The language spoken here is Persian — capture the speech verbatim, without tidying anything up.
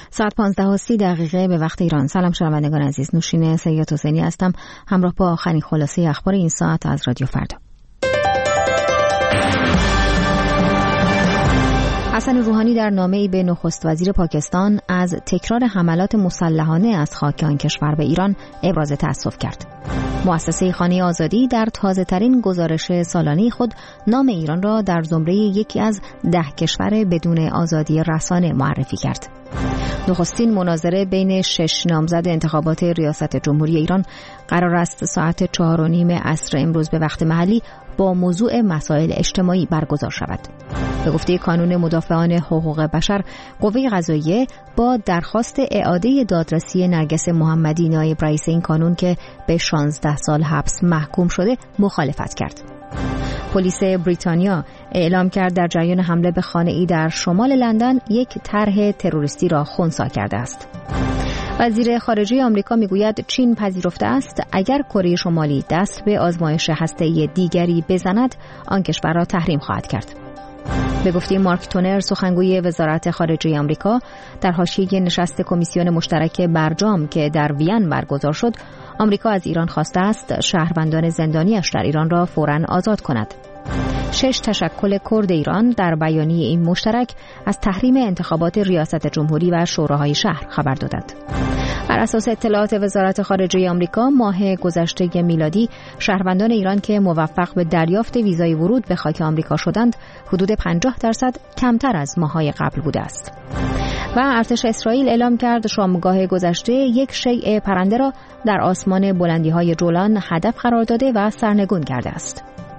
ساعت پانزده و سی دقیقه به وقت ایران. سلام شنوندگان عزیز، نوشین سید حسینی هستم، همراه با آخرین خلاصه اخبار این ساعت از رادیو فردا. حسن روحانی در نامه‌ای به نخست وزیر پاکستان از تکرار حملات مسلحانه از خاک آن کشور به ایران ابراز تأسف کرد. مؤسسه خانه آزادی در تازه‌ترین گزارش سالانه خود نام ایران را در زمره یکی از ده کشور بدون آزادی رسانه معرفی کرد. نخستین مناظره بین شش نامزد انتخابات ریاست جمهوری ایران قرار است ساعت چهار و نیم عصر امروز به وقت محلی با موضوع مسائل اجتماعی برگزار شود. به گفته کانون مدافعان حقوق بشر، قوه قضاییه با درخواست اعاده دادرسی نرگس محمدی نایب رئیس این کانون که به شانزده سال حبس محکوم شده مخالفت کرد. پلیس بریتانیا اعلام کرد در جریان حمله به خانه‌ای در شمال لندن یک طرح تروریستی را خنثی کرده است. وزیر خارجه آمریکا میگوید چین پذیرفته است اگر کره شمالی دست به آزمایش هسته‌ای دیگری بزند آن کشور را تحریم خواهد کرد. به گفته مارک تونر، سخنگوی وزارت خارجه آمریکا، در حاشیه نشست کمیسیون مشترک برجام که در وین برگزار شد، آمریکا از ایران خواسته است شهروندان زندانیش در ایران را فوراً آزاد کند. شش تشکل کرد ایران در بیانیه این مشترک از تحریم انتخابات ریاست جمهوری و شوراهای شهر خبر دادند. بر اساس اطلاعات وزارت خارجه آمریکا، ماه گذشته میلادی شهروندان ایران که موفق به دریافت ویزای ورود به خاک آمریکا شدند، حدود پنجاه درصد کمتر از ماه‌های قبل بوده است. و ارتش اسرائیل اعلام کرد شامگاه گذشته یک شیء پرنده را در آسمان بلندی‌های جولان هدف قرار داده و سرنگون کرده است.